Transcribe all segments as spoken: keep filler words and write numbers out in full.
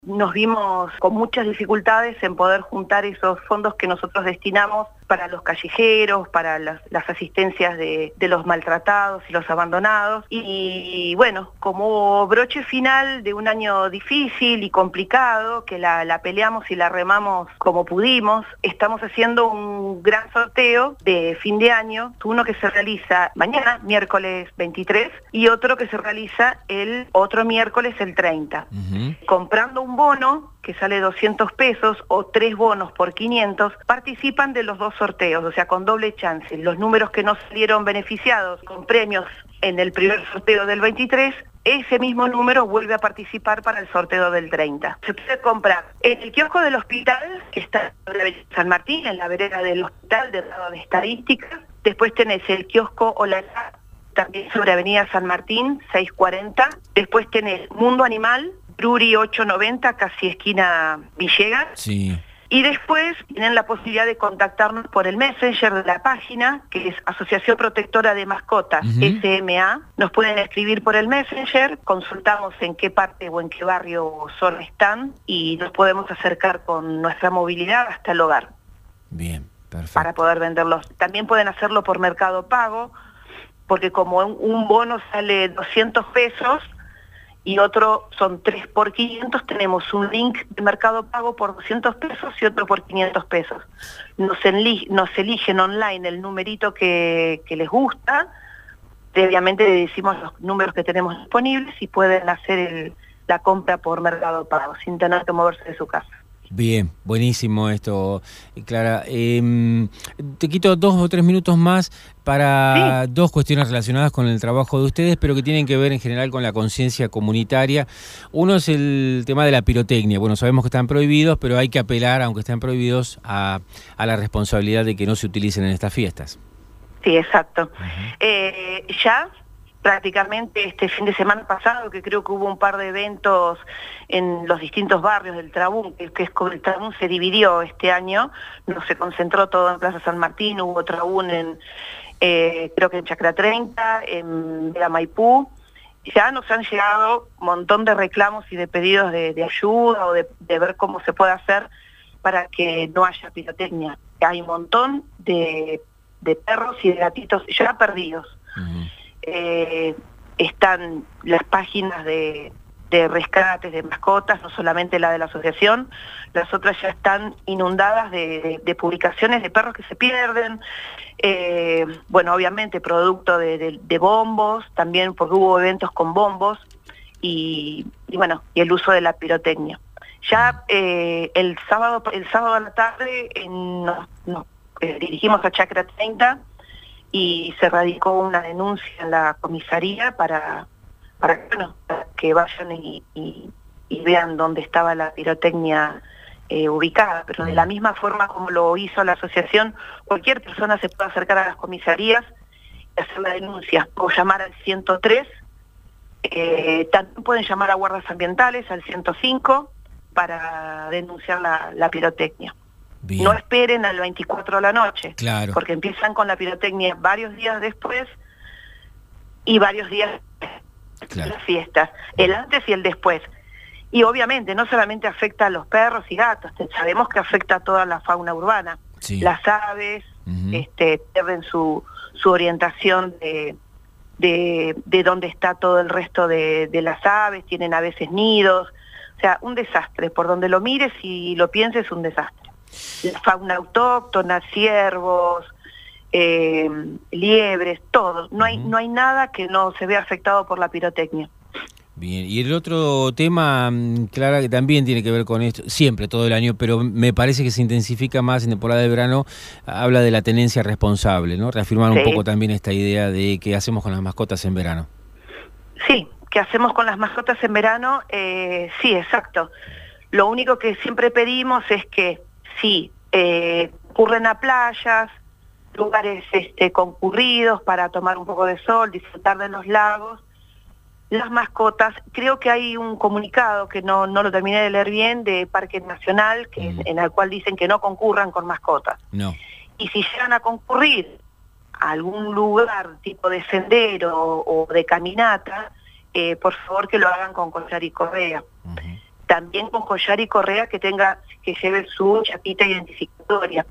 Nos vimos con muchas dificultades en poder juntar esos fondos que nosotros destinamos para los callejeros, para las, las asistencias de, de los maltratados y los abandonados. Y bueno, como broche final de un año difícil y complicado, que la, la peleamos y la remamos como pudimos, estamos haciendo un gran sorteo de fin de año, uno que se realiza mañana, miércoles veintitrés, y otro que se realiza el otro miércoles, el treinta. Uh-huh. Comprando un bono que sale doscientos pesos o tres bonos por quinientos, participan de los dos sorteos, o sea, con doble chance. Los números que no salieron beneficiados con premios en el primer sorteo del veintitrés, ese mismo número vuelve a participar para el sorteo del treinta. Se puede comprar en el kiosco del hospital, que está en la avenida San Martín, en la vereda del hospital, del lado de estadística. Después tenés el kiosco Olala, también sobre avenida San Martín, seiscientos cuarenta. Después tenés Mundo Animal, Bruri ochocientos noventa, casi esquina Villegas. Sí. Y después tienen la posibilidad de contactarnos por el Messenger de la página, que es Asociación Protectora de Mascotas, uh-huh. S M A. Nos pueden escribir por el Messenger, consultamos en qué parte o en qué barrio o zona están y nos podemos acercar con nuestra movilidad hasta el hogar. Bien, perfecto. Para poder venderlos. También pueden hacerlo por Mercado Pago, porque como un bono sale doscientos pesos, y otro son tres por quinientos, tenemos un link de Mercado Pago por doscientos pesos y otro por quinientos pesos. Nos, enli- nos eligen online el numerito que, que les gusta, previamente le decimos los números que tenemos disponibles y pueden hacer el, la compra por Mercado Pago sin tener que moverse de su casa. Bien, buenísimo esto, Clara. Eh, te quito dos o tres minutos más para sí. dos cuestiones relacionadas con el trabajo de ustedes, pero que tienen que ver en general con la conciencia comunitaria. Uno es el tema de la pirotecnia. Bueno, sabemos que están prohibidos, pero hay que apelar, aunque estén prohibidos, a, a la responsabilidad de que no se utilicen en estas fiestas. Sí, exacto. Uh-huh. Eh, ya... prácticamente este fin de semana pasado, que creo que hubo un par de eventos en los distintos barrios del Trabún, que, que es como el Trabún se dividió este año, no se concentró todo en Plaza San Martín, hubo Trabún en, eh, creo que en Chacra treinta, en Villa Maipú. Ya nos han llegado un montón de reclamos y de pedidos de, de ayuda o de, de ver cómo se puede hacer para que no haya pirotecnia. Hay un montón de, de perros y de gatitos ya perdidos. Uh-huh. Eh, están las páginas de, de rescates de mascotas, no solamente la de la asociación, las otras ya están inundadas de, de, de publicaciones de perros que se pierden, eh, bueno, obviamente producto de, de, de bombos, también porque hubo eventos con bombos, y, y bueno, y el uso de la pirotecnia. Ya eh, el sábado el sábado a la tarde en, nos, nos eh, dirigimos a Chacra treinta, y se radicó una denuncia en la comisaría para, para, bueno, para que vayan y, y, y vean dónde estaba la pirotecnia eh, ubicada. Pero de la misma forma como lo hizo la asociación, cualquier persona se puede acercar a las comisarías y hacer la denuncia o llamar al ciento tres. Eh, también pueden llamar a guardas ambientales al ciento cinco para denunciar la, la pirotecnia. Bien. No esperen al veinticuatro de la noche, claro. Porque empiezan con la pirotecnia varios días después y varios días claro. de las fiestas, el antes y el después. Y obviamente no solamente afecta a los perros y gatos, sabemos que afecta a toda la fauna urbana. Sí. Las aves uh-huh. este, pierden su, su orientación de, de, de dónde está todo el resto de, de las aves, tienen a veces nidos, o sea, un desastre, por donde lo mires y lo pienses, un desastre. La fauna autóctona, ciervos, eh, liebres, todo. No hay, no hay nada que no se vea afectado por la pirotecnia. Bien, y el otro tema, Clara, que también tiene que ver con esto, siempre, todo el año, pero me parece que se intensifica más en temporada de verano, habla de la tenencia responsable, ¿no? Reafirmar sí. un poco también esta idea de qué hacemos con las mascotas en verano. Sí, ¿qué hacemos con las mascotas en verano? Eh, sí, exacto. Lo único que siempre pedimos es que sí, eh, ocurren a playas, lugares este, concurridos para tomar un poco de sol, disfrutar de los lagos. Las mascotas, creo que hay un comunicado que no, no lo terminé de leer bien, de Parque Nacional, que mm. en el cual dicen que no concurran con mascotas. No. Y si llegan a concurrir a algún lugar tipo de sendero o, o de caminata, eh, por favor que lo hagan con collar y correa. Uh-huh. también con collar y correa que tenga, que lleve su chapita identificatoria.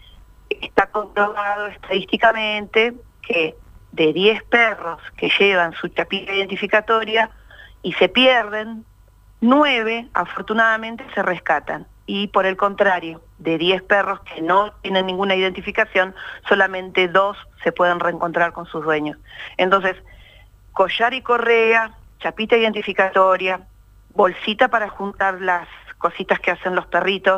Está comprobado estadísticamente que de diez perros que llevan su chapita identificatoria y se pierden, nueve afortunadamente se rescatan. Y por el contrario, de diez perros que no tienen ninguna identificación, solamente dos se pueden reencontrar con sus dueños. Entonces, collar y correa, chapita identificatoria, bolsita para juntar las cositas que hacen los perritos,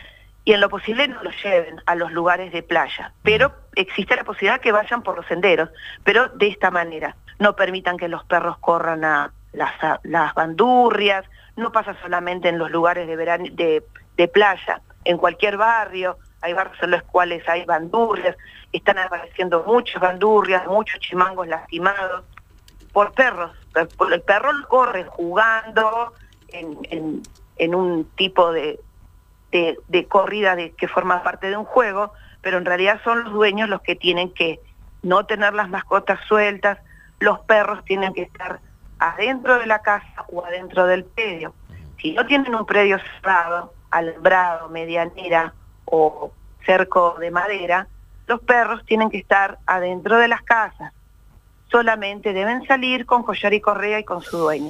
y en lo posible no los lleven a los lugares de playa. Pero existe la posibilidad que vayan por los senderos, pero de esta manera. No permitan que los perros corran a las, a las bandurrias, no pasa solamente en los lugares de, verano, de, de playa, en cualquier barrio, hay barrios en los cuales hay bandurrias, están apareciendo muchas bandurrias, muchos chimangos lastimados por perros. El perro corre jugando en, en, en un tipo de, de, de corrida de, que forma parte de un juego, pero en realidad son los dueños los que tienen que no tener las mascotas sueltas, los perros tienen que estar adentro de la casa o adentro del predio. Si no tienen un predio cerrado, alambrado, medianera o cerco de madera, los perros tienen que estar adentro de las casas. Solamente deben salir con collar y correa y con su dueño.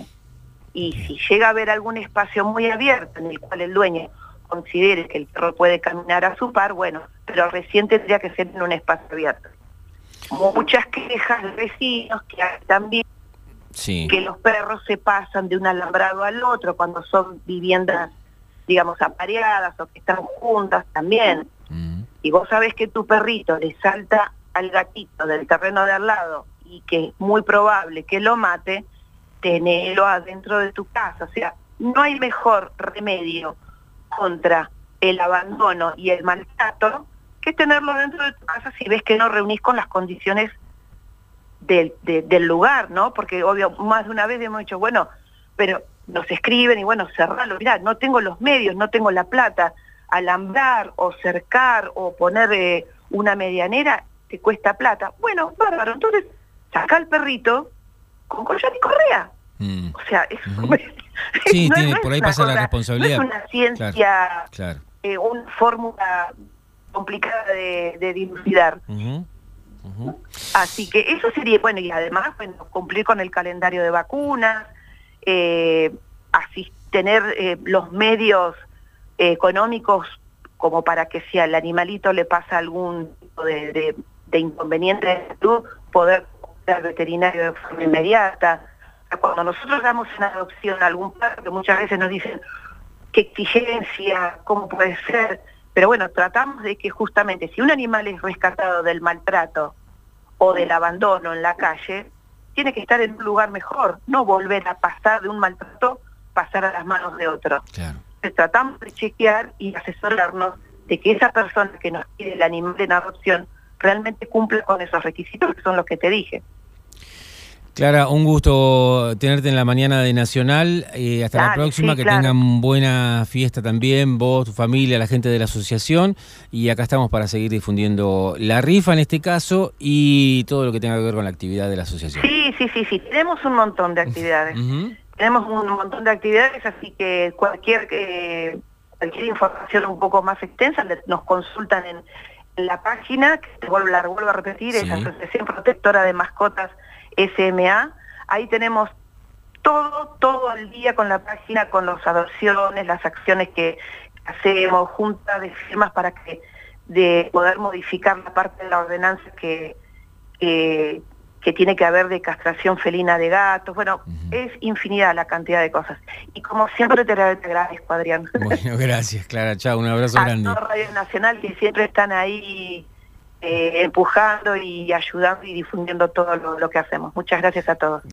Y si llega a haber algún espacio muy abierto en el cual el dueño considere que el perro puede caminar a su par, bueno, pero recién tendría que ser en un espacio abierto. Muchas quejas de vecinos que hay también, sí, que los perros se pasan de un alambrado al otro cuando son viviendas, digamos, apareadas o que están juntas también. Mm. Y vos sabés que tu perrito le salta al gatito del terreno de al lado y que es muy probable que lo mate, tenelo adentro de tu casa. O sea, no hay mejor remedio contra el abandono y el maltrato que tenerlo dentro de tu casa si ves que no reunís con las condiciones del, de, del lugar, ¿no? Porque obvio, más de una vez hemos dicho, bueno, pero nos escriben y bueno, cerralo, mirá, no tengo los medios, no tengo la plata, alambrar o cercar o poner eh, una medianera te cuesta plata. Bueno, bárbaro, entonces saca al perrito con collar y correa. Mm. O sea, es, uh-huh. sí, no, tiene, no por ahí pasa cosa, la responsabilidad. No es una ciencia, claro, claro. Eh, una fórmula complicada de, de dilucidar. Uh-huh. Uh-huh. Así que eso sería, bueno, y además, bueno, cumplir con el calendario de vacunas, eh, así tener eh, los medios eh, económicos como para que si al animalito le pasa algún tipo de, de, de inconveniente de salud, poder ir al veterinario de forma inmediata. Cuando nosotros damos en adopción a algún perro, que muchas veces nos dicen qué exigencia, cómo puede ser, pero bueno, tratamos de que justamente si un animal es rescatado del maltrato o del abandono en la calle, tiene que estar en un lugar mejor, no volver a pasar de un maltrato, pasar a las manos de otro. Claro. Entonces, tratamos de chequear y asesorarnos de que esa persona que nos quiere el animal en adopción realmente cumple con esos requisitos que son los que te dije. Clara, un gusto tenerte en la mañana de Nacional. Eh, hasta Dale, la próxima, sí, que claro. Tengan buena fiesta también, vos, tu familia, la gente de la asociación. Y acá estamos para seguir difundiendo la rifa en este caso y todo lo que tenga que ver con la actividad de la asociación. Sí, sí, sí, sí. Tenemos un montón de actividades. Uh-huh. Tenemos un montón de actividades, así que cualquier, eh, cualquier información un poco más extensa nos consultan en, en la página, que te vuelvo, la vuelvo a repetir, sí. Es Asociación Protectora de Mascotas S M A. Ahí tenemos todo, todo el día con la página, con las adopciones, las acciones que hacemos, junta de firmas para que de poder modificar la parte de la ordenanza que, que, que tiene que haber de castración felina de gatos. Bueno, uh-huh. Es infinidad la cantidad de cosas. Y como siempre te, te agradezco, Adrián. Bueno, gracias, Clara. Chao, un abrazo a grande. A Radio Nacional, que siempre están ahí Eh, empujando y ayudando y difundiendo todo lo, lo que hacemos. Muchas gracias a todos.